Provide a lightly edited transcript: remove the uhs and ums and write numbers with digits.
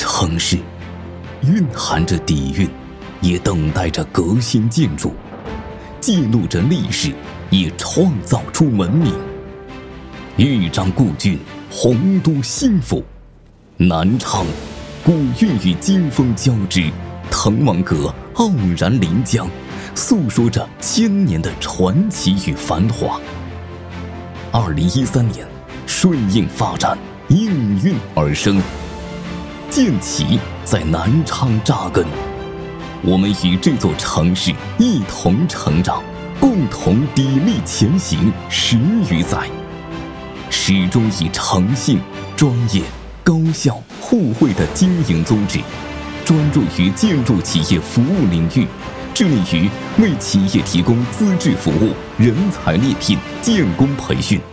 城市蕴含着底蕴，也等待着革新建筑，记录着历史，也创造出文明。豫章故郡，洪都兴复。南昌，古韵与今风交织，滕王阁傲然临江，诉说着千年的传奇与繁华。2013年，顺应发展，应运而生，建旗在南昌扎根。我们与这座城市一同成长，共同砥砺前行10余载，始终以诚信、专业、高效、互惠的经营宗旨，专注于建筑企业服务领域，致力于为企业提供资质服务、人才猎聘、建工培训。